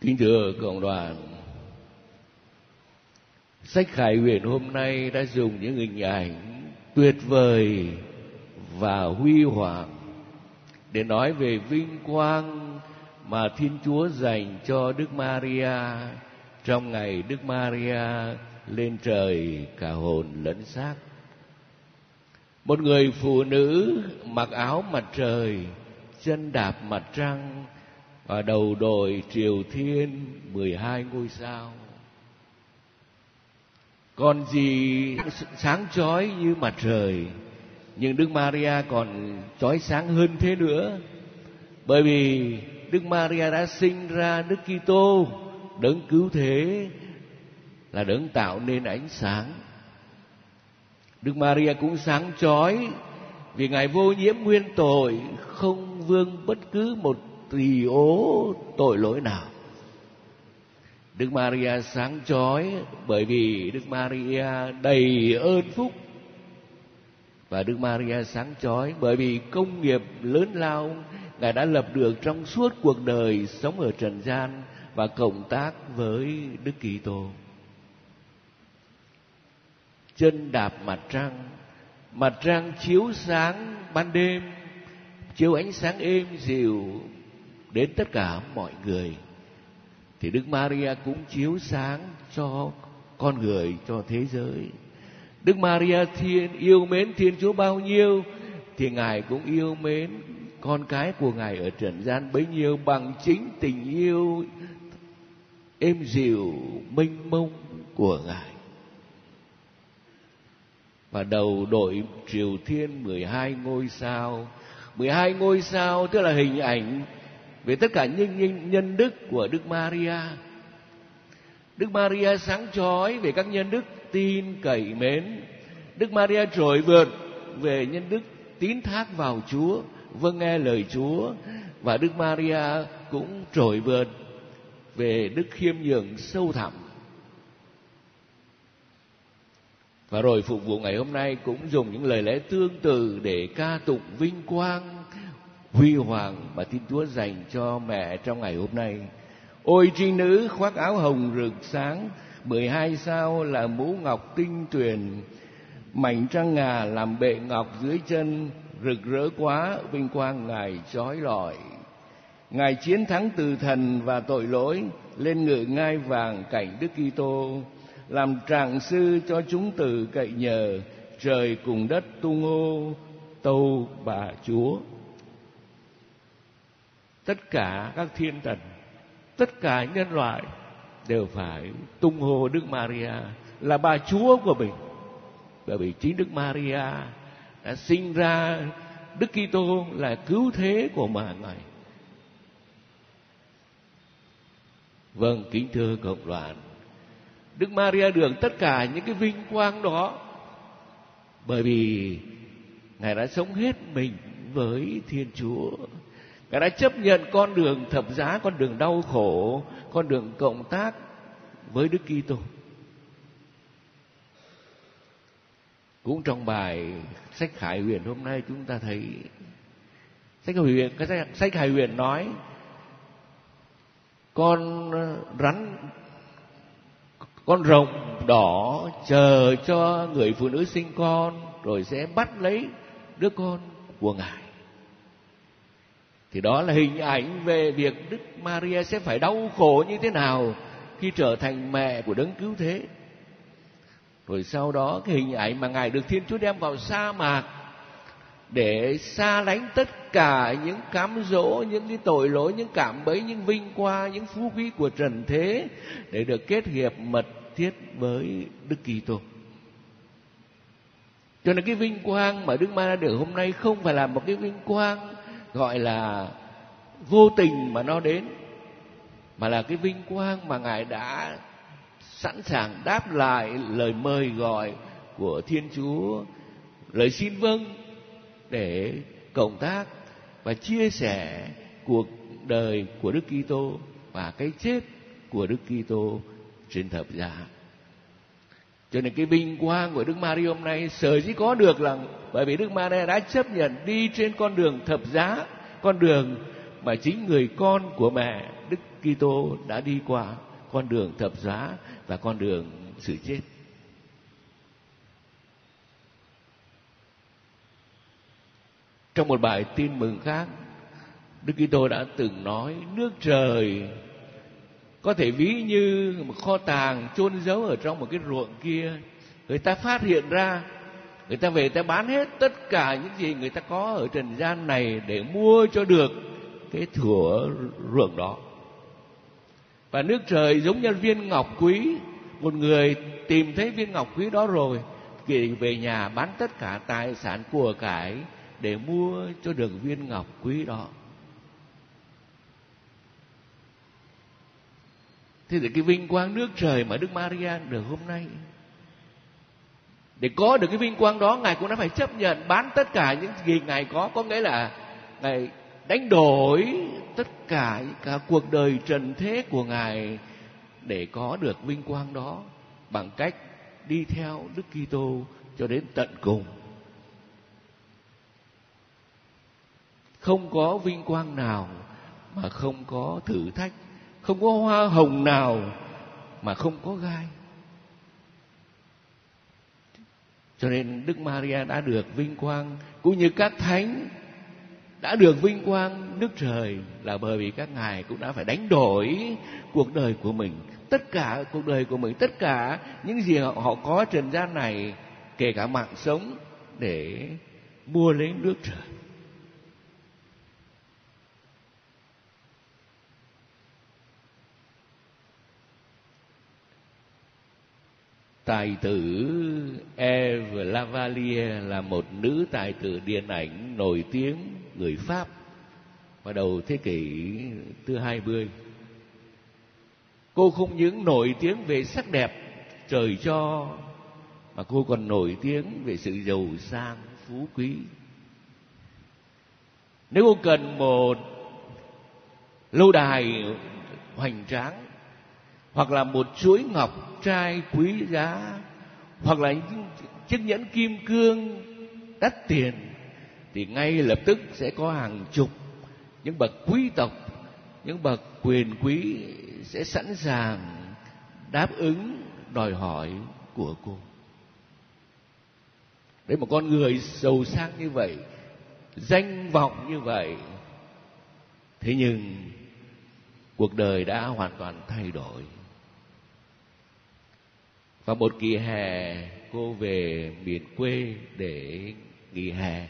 Kính thưa cộng đoàn, sách Khải Huyền hôm nay đã dùng những hình ảnh tuyệt vời và huy hoàng để nói về vinh quang mà Thiên Chúa dành cho Đức Maria trong ngày Đức Maria lên trời cả hồn lẫn xác. Một người phụ nữ mặc áo mặt trời, chân đạp mặt trăng và đầu đội triều thiên 12 ngôi sao. Còn gì sáng chói như mặt trời, nhưng Đức Maria còn chói sáng hơn thế nữa, bởi vì Đức Maria đã sinh ra Đức Kitô, đấng cứu thế, là đấng tạo nên ánh sáng. Đức Maria cũng sáng chói vì Ngài vô nhiễm nguyên tội, không vương bất cứ một tỳ ố tội lỗi nào. Đức Maria sáng chói bởi vì Đức Maria đầy ơn phúc, và Đức Maria sáng chói bởi vì công nghiệp lớn lao Ngài đã lập được trong suốt cuộc đời sống ở trần gian và cộng tác với Đức Kitô. Chân đạp mặt trăng chiếu sáng ban đêm, chiếu ánh sáng êm dịu đến tất cả mọi người, thì Đức Maria cũng chiếu sáng cho con người, cho thế giới. Đức Maria yêu mến Thiên Chúa bao nhiêu thì Ngài cũng yêu mến con cái của Ngài ở trần gian bấy nhiêu, bằng chính tình yêu êm dịu mênh mông của Ngài. Và đầu đội triều thiên 12 ngôi sao. 12 ngôi sao tức là hình ảnh về tất cả những nhân đức của Đức Maria. Đức Maria sáng chói về các nhân đức tin cậy mến. Đức Maria trội vượt về nhân đức tín thác vào Chúa, vâng nghe lời Chúa. Và Đức Maria cũng trội vượt về đức khiêm nhường sâu thẳm. Và rồi phục vụ ngày hôm nay cũng dùng những lời lẽ tương tự để ca tụng vinh quang huy hoàng mà Thiên Chúa dành cho mẹ trong ngày hôm nay. Ôi trinh nữ khoác áo hồng rực sáng, 12 sao là mũ ngọc tinh tuyền, mảnh trăng ngà làm bệ ngọc dưới chân, rực rỡ quá vinh quang Ngài chói lọi. Ngài chiến thắng từ thần và tội lỗi, lên ngự ngai vàng cạnh Đức Kitô, làm trạng sư cho chúng tử cậy nhờ, trời cùng đất tung hô tâu bà Chúa. Tất cả các thiên thần, tất cả nhân loại đều phải tung hô Đức Maria là bà Chúa của mình, bởi vì chính Đức Maria đã sinh ra Đức Kitô là cứu thế của mọi người. Vâng, kính thưa cộng đoàn, Đức Maria được tất cả những cái vinh quang đó bởi vì Ngài đã sống hết mình với Thiên Chúa. Ngài đã chấp nhận con đường thập giá, con đường đau khổ, con đường cộng tác với Đức Kitô. Cũng trong bài sách Khải Huyền hôm nay chúng ta thấy sách Khải Huyền nói con rồng đỏ chờ cho người phụ nữ sinh con, rồi sẽ bắt lấy đứa con của Ngài. Thì đó là hình ảnh về việc Đức Maria sẽ phải đau khổ như thế nào khi trở thành mẹ của đấng cứu thế. Rồi sau đó cái hình ảnh mà Ngài được Thiên Chúa đem vào sa mạc để xa lánh tất cả những cám dỗ, những cái tội lỗi, những cạm bẫy, những vinh quang, những phú quý của trần thế, để được kết hiệp mật thiết với Đức Kitô. Cho nên cái vinh quang mà Đức Maria được hôm nay không phải là một cái vinh quang gọi là vô tình mà nó đến, mà là cái vinh quang mà Ngài đã sẵn sàng đáp lại lời mời gọi của Thiên Chúa, lời xin vâng để cộng tác và chia sẻ cuộc đời của Đức Kitô và cái chết của Đức Kitô trên thập giá. Cho nên cái vinh quang của Đức Maria hôm nay sở dĩ có được là bởi vì Đức Maria đã chấp nhận đi trên con đường thập giá, con đường mà chính người con của mẹ Đức Kitô đã đi qua con đường thập giá và con đường sự chết. Trong một bài tin mừng khác, Đức Kitô đã từng nói nước trời có thể ví như một kho tàng chôn giấu ở trong một cái ruộng kia. Người ta phát hiện ra, người ta về, người ta bán hết tất cả những gì người ta có ở trần gian này để mua cho được cái thửa ruộng đó. Và nước trời giống như viên ngọc quý. Một người tìm thấy viên ngọc quý đó rồi thì về nhà bán tất cả tài sản của cải để mua cho được viên ngọc quý đó. Thế thì cái vinh quang nước trời mà Đức Maria được hôm nay, để có được cái vinh quang đó, Ngài cũng đã phải chấp nhận bán tất cả những gì Ngài có nghĩa là Ngài đánh đổi tất cả cuộc đời trần thế của Ngài để có được vinh quang đó, bằng cách đi theo Đức Kitô cho đến tận cùng. Không có vinh quang nào mà không có thử thách, không có hoa hồng nào mà không có gai. Cho nên Đức Maria đã được vinh quang, cũng như các thánh đã được vinh quang nước trời, là bởi vì các ngài cũng đã phải đánh đổi cuộc đời của mình, tất cả cuộc đời của mình, tất cả những gì họ có trần gian này, kể cả mạng sống, để mua lấy nước trời. Tài tử Eve Lavalier là một nữ tài tử điện ảnh nổi tiếng người Pháp vào đầu thế kỷ thứ 20. Cô không những nổi tiếng về sắc đẹp trời cho, mà cô còn nổi tiếng về sự giàu sang phú quý. Nếu cô cần một lâu đài hoành tráng, hoặc là một chuỗi ngọc trai quý giá, hoặc là những chiếc nhẫn kim cương đắt tiền, thì ngay lập tức sẽ có hàng chục những bậc quý tộc, những bậc quyền quý sẽ sẵn sàng đáp ứng đòi hỏi của cô. Đấy, một con người giàu sang như vậy, danh vọng như vậy, thế nhưng cuộc đời đã hoàn toàn thay đổi. Và một kỳ hè, cô về miền quê để nghỉ hè.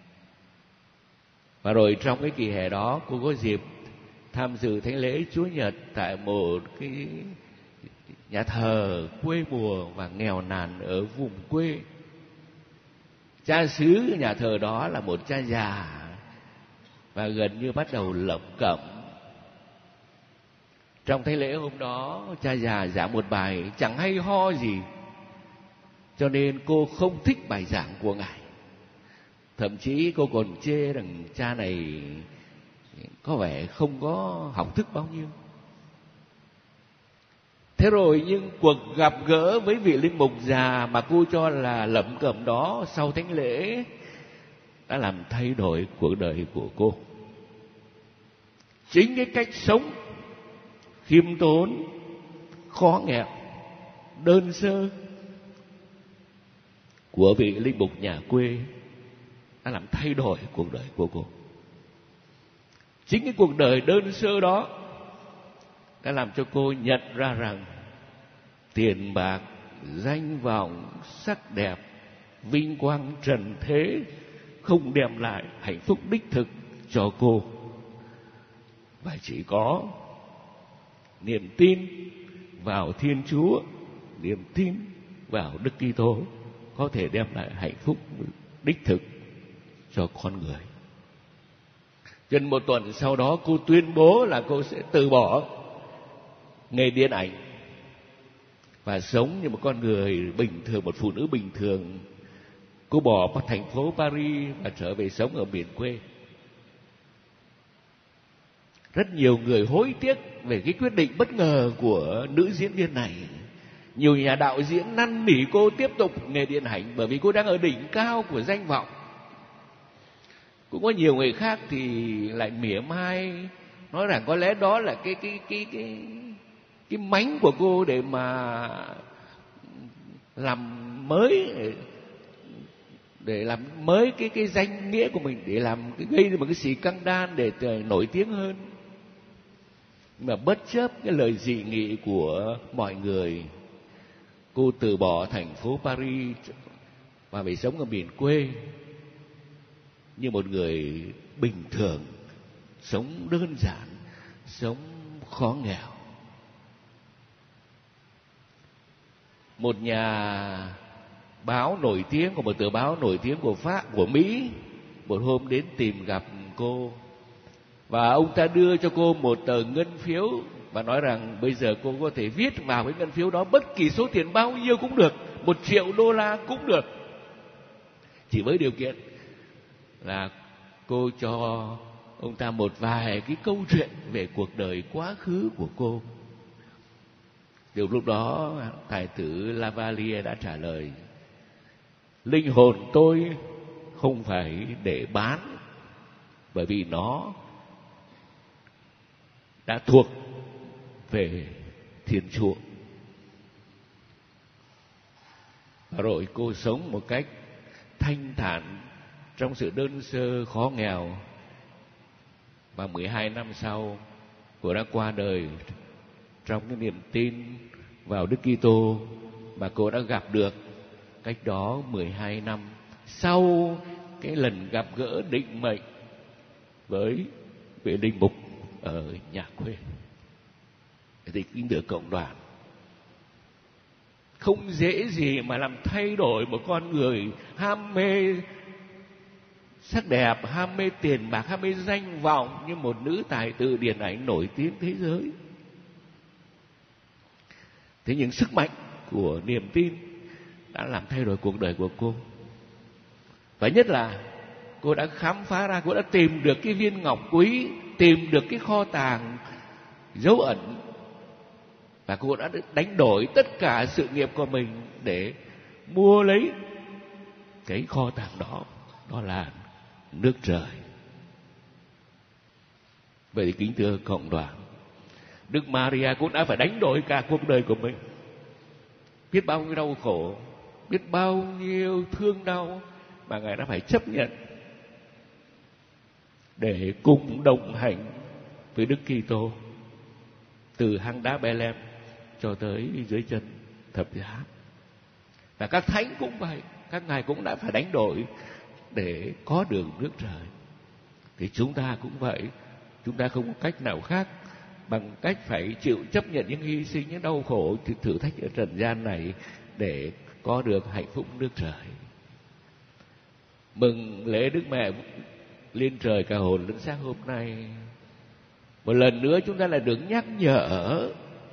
Và rồi trong cái kỳ hè đó, cô có dịp tham dự thánh lễ Chúa Nhật tại một cái nhà thờ quê mùa và nghèo nàn ở vùng quê. Cha xứ nhà thờ đó là một cha già và gần như bắt đầu lẩm cẩm. Trong thánh lễ hôm đó, cha già giảng một bài chẳng hay ho gì, cho nên cô không thích bài giảng của ngài. Thậm chí cô còn chê rằng cha này có vẻ không có học thức bao nhiêu. Thế rồi nhưng cuộc gặp gỡ với vị linh mục già mà cô cho là lẩm cẩm đó sau thánh lễ đã làm thay đổi cuộc đời của cô. Chính cái cách sống khiêm tốn, khó nghèo, đơn sơ của vị linh mục nhà quê đã làm thay đổi cuộc đời của cô. Chính cái cuộc đời đơn sơ đó đã làm cho cô nhận ra rằng tiền bạc, danh vọng, sắc đẹp, vinh quang trần thế không đem lại hạnh phúc đích thực cho cô, và chỉ có niềm tin vào Thiên Chúa, niềm tin vào Đức Kitô có thể đem lại hạnh phúc đích thực cho con người. Gần một tuần sau đó, cô tuyên bố là cô sẽ từ bỏ nghề điện ảnh và sống như một con người bình thường, một phụ nữ bình thường. Cô bỏ thành phố Paris và trở về sống ở miền quê. Rất nhiều người hối tiếc về cái quyết định bất ngờ của nữ diễn viên này. Nhiều nhà đạo diễn năn nỉ cô tiếp tục nghề điện ảnh bởi vì cô đang ở đỉnh cao của danh vọng. Cũng có nhiều người khác thì lại mỉa mai nói rằng có lẽ đó là cái mánh của cô để mà làm mới, để làm mới cái danh nghĩa của mình, để làm gây ra một cái xì căng đan để nổi tiếng hơn. Nhưng mà bất chấp cái lời dị nghị của mọi người, cô từ bỏ thành phố Paris và về sống ở miền quê như một người bình thường, sống đơn giản, sống khó nghèo. Một nhà báo nổi tiếng của một tờ báo nổi tiếng của Mỹ một hôm đến tìm gặp cô, và ông ta đưa cho cô một tờ ngân phiếu và nói rằng bây giờ cô có thể viết vào cái ngân phiếu đó bất kỳ số tiền bao nhiêu cũng được, $1 triệu cũng được, chỉ với điều kiện là cô cho ông ta một vài cái câu chuyện về cuộc đời quá khứ của cô. Điều lúc đó tài tử Lavalier đã trả lời: linh hồn tôi không phải để bán, bởi vì nó đã thuộc về Thiên Chúa. Và rồi cô sống một cách thanh thản trong sự đơn sơ khó nghèo, và 12 năm sau cô đã qua đời trong cái niềm tin vào Đức Kitô mà cô đã gặp được cách đó 12 năm sau cái lần gặp gỡ định mệnh với vị linh mục ở nhà quê. Thì kính thưa cộng đoàn, không dễ gì mà làm thay đổi một con người ham mê sắc đẹp, ham mê tiền bạc, ham mê danh vọng như một nữ tài tử điện ảnh nổi tiếng thế giới. Thế nhưng sức mạnh của niềm tin đã làm thay đổi cuộc đời của cô. Và nhất là cô đã khám phá ra, cô đã tìm được cái viên ngọc quý, tìm được cái kho tàng dấu ẩn, và cô đã đánh đổi tất cả sự nghiệp của mình để mua lấy cái kho tàng đó, đó là nước trời. Vậy thì kính thưa cộng đoàn, Đức Maria cũng đã phải đánh đổi cả cuộc đời của mình, biết bao nhiêu đau khổ, biết bao nhiêu thương đau mà Ngài đã phải chấp nhận để cùng đồng hành với Đức Kitô từ hang đá Bethlehem cho tới dưới chân thập giá. Và các thánh cũng vậy, các ngài cũng đã phải đánh đổi để có được nước trời. Thì chúng ta cũng vậy, chúng ta không có cách nào khác bằng cách phải chịu chấp nhận những hy sinh, những đau khổ, thử thách ở trần gian này để có được hạnh phúc nước trời. Mừng lễ Đức Mẹ lên trời cả hồn lẫn xác hôm nay, một lần nữa chúng ta lại được nhắc nhở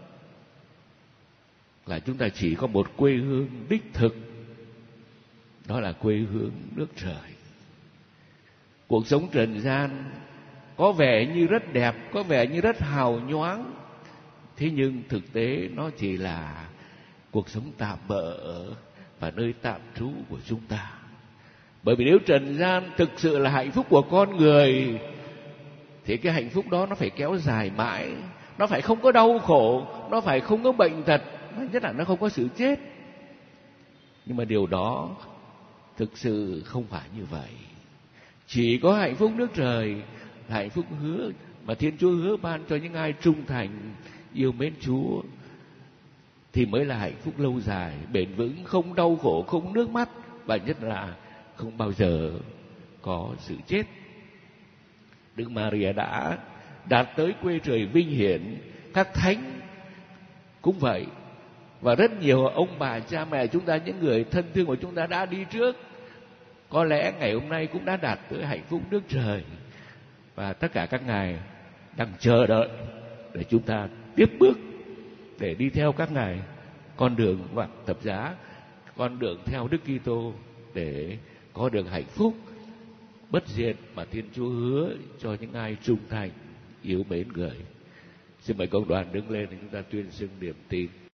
là chúng ta chỉ có một quê hương đích thực, đó là quê hương nước trời. Cuộc sống trần gian có vẻ như rất đẹp, có vẻ như rất hào nhoáng, thế nhưng thực tế nó chỉ là cuộc sống tạm bợ và nơi tạm trú của chúng ta. Bởi vì nếu trần gian thực sự là hạnh phúc của con người thì cái hạnh phúc đó nó phải kéo dài mãi, nó phải không có đau khổ, nó phải không có bệnh tật, nhất là nó không có sự chết. Nhưng mà điều đó thực sự không phải như vậy. Chỉ có hạnh phúc nước trời là hạnh phúc hứa mà Thiên Chúa hứa ban cho những ai trung thành yêu mến Chúa, thì mới là hạnh phúc lâu dài, bền vững, không đau khổ, không nước mắt, và nhất là không bao giờ có sự chết. Đức Maria đã đạt tới quê trời vinh hiển, các thánh cũng vậy, và rất nhiều ông bà cha mẹ chúng ta, những người thân thương của chúng ta đã đi trước, có lẽ ngày hôm nay cũng đã đạt tới hạnh phúc nước trời, và tất cả các ngài đang chờ đợi để chúng ta tiếp bước để đi theo các ngài con đường vạn thập giá, con đường theo Đức Kitô để có được hạnh phúc bất diệt mà Thiên Chúa hứa cho những ai trung thành yêu mến Người. Xin mời cộng đoàn đứng lên để chúng ta tuyên xưng niềm tin.